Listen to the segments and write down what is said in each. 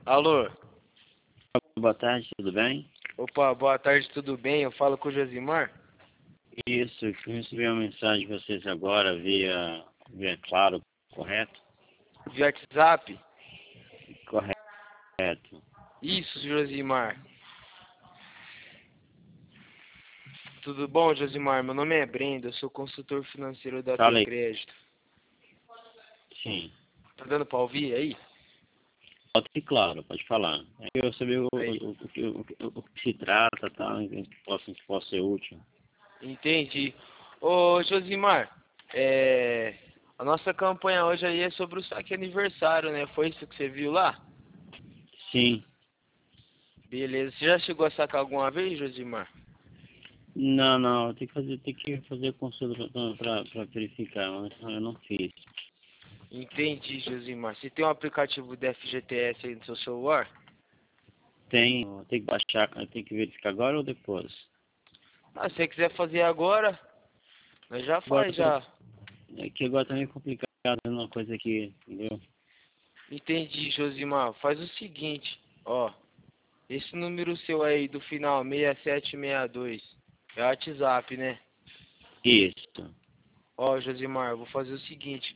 Alô? Boa tarde, tudo bem? Opa, boa tarde, tudo bem? Eu falo com o Josimar? Isso, eu recebi uma mensagem de vocês agora via Claro, correto? Via WhatsApp? Correto. Isso, Josimar. Tudo bom, Josimar? Meu nome é Brenda, eu sou consultor financeiro da Fala aí. Crédito. Sim. Tá dando pra ouvir aí? Pode ser claro, pode falar. Eu saber Aí. o que se trata, tá? Em que possa ser útil. Entendi. Ô, Josimar, a nossa campanha hoje aí é sobre o saque aniversário, né? Foi isso que você viu lá? Sim. Beleza. Você já chegou a sacar alguma vez, Josimar? Não, tem que fazer consulta para verificar, mas eu não fiz. Entendi, Josimar. Você tem um aplicativo da FGTS aí no seu celular? Tem que baixar, tem que verificar agora ou depois? Ah, se você quiser fazer agora, nós já Agora, faz já. é que agora tá meio complicado uma coisa aqui, entendeu? Entendi, Josimar. Faz o seguinte, ó. Esse número seu aí do final 6762 é o WhatsApp, né? Isso. Ó, Josimar, eu vou fazer o seguinte.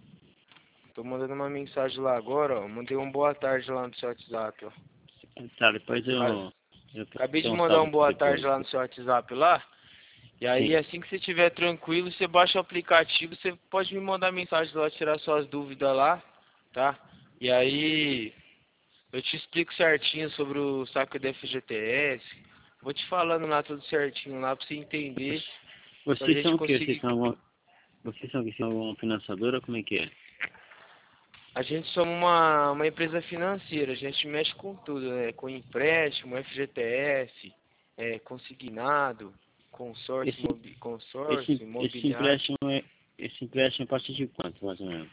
Tô mandando uma mensagem lá agora, ó. Mandei um boa tarde lá no seu WhatsApp, ó. Tá, depois Ca- eu Acabei de dou um mandar salve um boa tarde depois. lá no seu WhatsApp lá. E aí, Sim. assim que você estiver tranquilo, você baixa o aplicativo, você pode me mandar mensagem lá, tirar suas dúvidas lá, tá? E aí, eu te explico certinho sobre o saque da FGTS. Vou te falando lá tudo certinho lá pra você entender, pra Vocês gente são o quê? conseguir. Vocês são o quê? São alguma financiadora? Como é que é? A gente somos uma empresa financeira, a gente mexe com tudo, né? Com empréstimo, FGTS, consignado, Esse, consórcio, imobiliário. esse empréstimo é a partir de quanto, mais ou menos?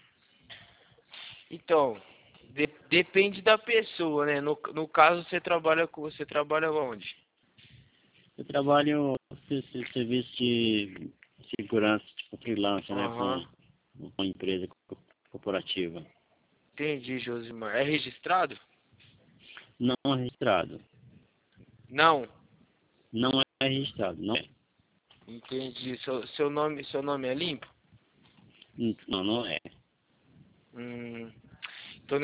Então, depende da pessoa, né? No caso, você trabalha onde? Eu trabalho serviço de segurança, tipo freelance, né, Aham, com uma empresa corporativa. entendi, Josimar. É registrado? Não é registrado. Não, Não é registrado, não é. entendi. Seu nome é limpo? Não é. Hum, então,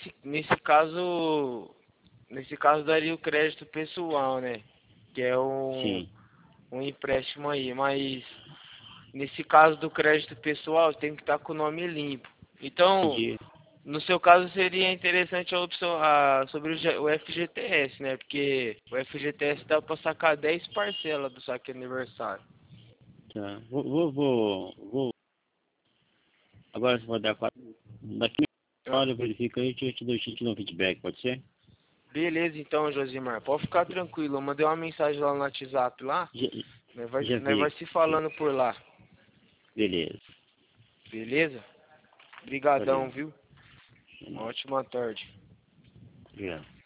nesse caso daria o crédito pessoal, né? Que é Sim. um empréstimo aí, mas nesse caso do crédito pessoal tem que estar com o nome limpo. Então, Entendi. no seu caso seria interessante a opção sobre o FGTS, né? Porque o FGTS dá para sacar 10 parcelas do saque aniversário. Tá. Vou. Agora você vai dar quatro. Daqui a Ah, hora eu verifico aí e te dou um feedback, pode ser? beleza, então, Josimar. Pode ficar tranquilo. Eu mandei uma mensagem lá no WhatsApp lá. Já, já Nós vi vai se aqui. falando por lá. Beleza. Beleza? Brigadão, Valeu. viu? É Uma nóis. ótima tarde. Obrigado.